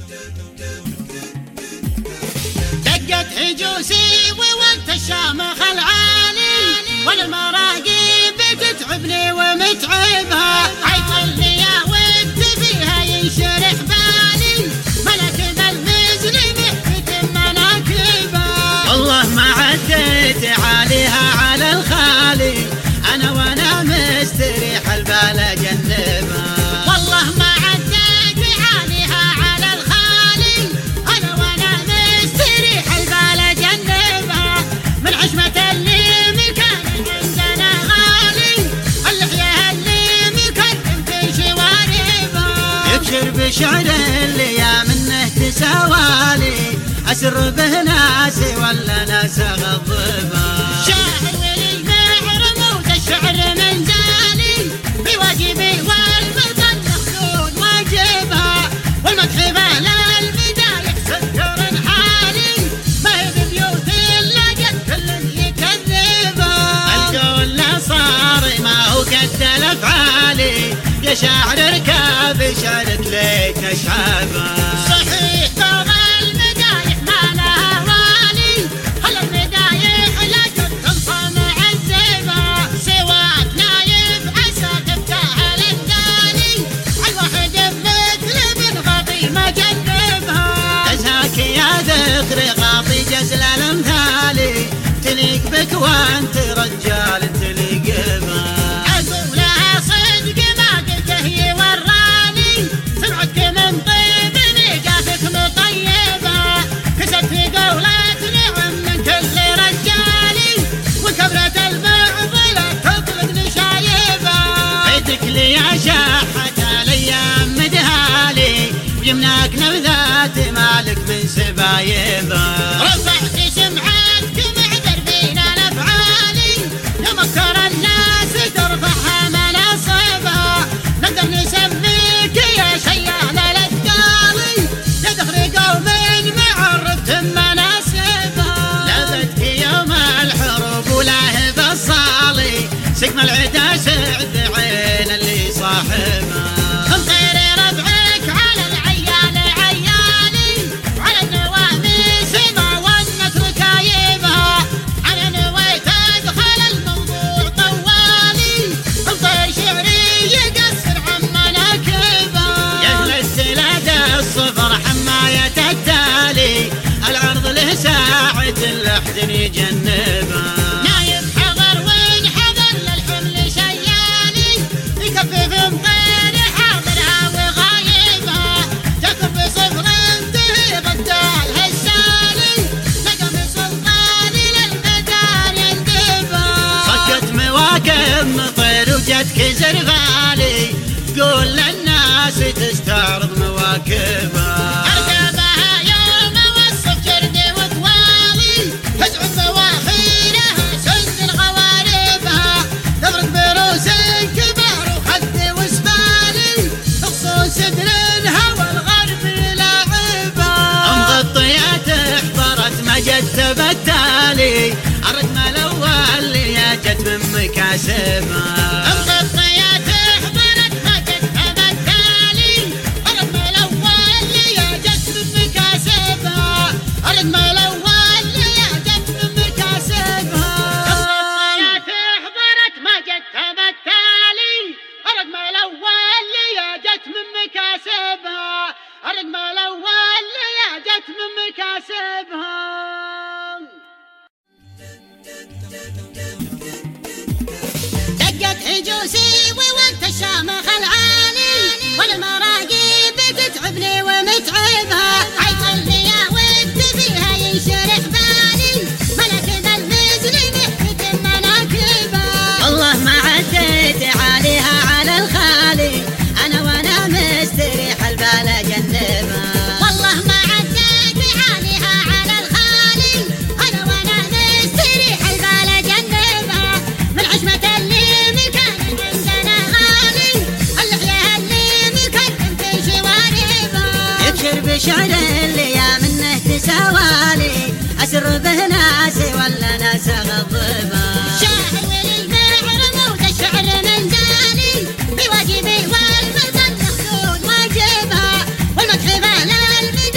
دقت هجوسي ووقت الشامخ العالي، والمراقي بتتعبني ومتعبها. عيط اللي يا ود فيها ينشرح بالي، ملك المزن محكة مناكبها. والله ما عديت عليها على الخالي، أنا وأنا مستريح البال أجنبها. والله ما عديت عليها على الخالي، أنا وأنا مستريح البال أجنبها. من عشمة اللي مكان عندنا غالي، اللحية اللي مكرم في شواربها. يبشر بشعر اللي يا منه تساوالي، أسر به ناسي ولا ناس أغضبها. شاعر ولي معرمود الشعر منزالي، بواجبي والبطل مخلود واجبها. والمدح بالبداية ستر حالي، ما هي ببيوت إلا قد كل يكذبها. القول لا صار ما هو قد الأفعالي، يا شاعر اركب شعرك ليك أشعبها. صحيح بعض المدايح ما لها والي، خلى المدايح لا تنصى معذبها. سواك نايف عسى تفتح الدالي، عالواحد مثل بن غطي ما جنبها. جزاك يا ذكر غاطي جزل الامثالي، تليق بك وانت رجال تليق بها. أقولها صدق ما قلته يوراني، سمعتك من طيب نقافك مطيبة. كسبت قولة نعم من كل رجالي، وكبرة المعضلة تطلق شايبة. بيتك لي يا شاحة الايام مدهالي، ويمناك نبذات مالك من سبايبها. رفعت سمعتك معذر بين الأفعالي، يا مكر الناس ترفعها مناصبها. نقدر نسميك يا شيال الأثقالي، يا دخل قوم معرفت مناسبها. لابتك يوم الحروب ولاهب الصالي، سقم العدا سعد عين اللي صاحبها. مطير ربعك على العيال عيالي، على النواميس ما والنثر كايبها. أنا نويت أدخل الموضوع طوالي، مطير شعري يقصر عن مناكبها. جهلت لدى الصفر حماية التالي، العرض له ساعة اللحد يجنبها. نايف حضر وانحضر للحمل شيالي، يكفف مطير حاضرها وغايبها. تكف بصفر انتهي غدالها السالي، لقم سلطاني للمدار يندبها. صكت مواكب مطير وجدك زرفالي، قول للناس تستعرض مواكبها. أركبها يوم وصف جردي وطوالي، تزعم بواخيرها سند غواربها. تفرق بروس كبار وخد وسبالي، بخصوص سدر الهوى الغرب لاعبها. مغطيات احضرت مجد بالتالي، الرقم الاول اللي جت من مكاسبها. الخطيات حضرت ما جت بالتالي، الرقم الأول اللي جت من مكاسبها. الرقم الأول اللي جت من مكاسبها. الخطيات حضرت ما جت بالتالي، الرقم الأول اللي جت من مكاسبها. الرقم الأول اللي جت من مكاسبها. دقت هجوسي ووقت الشامخ العالي، والمراقي بتتعبني ومتعبها. عيط اللي يا ود فيها ينشرح بالي، ملك المزن محكة مناكبها. والله ما عديت عليها على الخالي، أنا وأنا مستريح البال أجنبها. والله ما عديت عليها على الخالي، أنا وأنا مستريح البال أجنبها. من عشمة اللي مكان عندنا غالي، اللحية اللي مكرم في شواربها. يبشر بشعر اللي يا منه تساوالي، أسر به ناسي ولا ناس أغضبها. شاعر ولي معرمود الشعر منزالي، بواجبي والبطل مخلود واجبها. والمدح بالبداية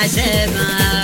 ناسبه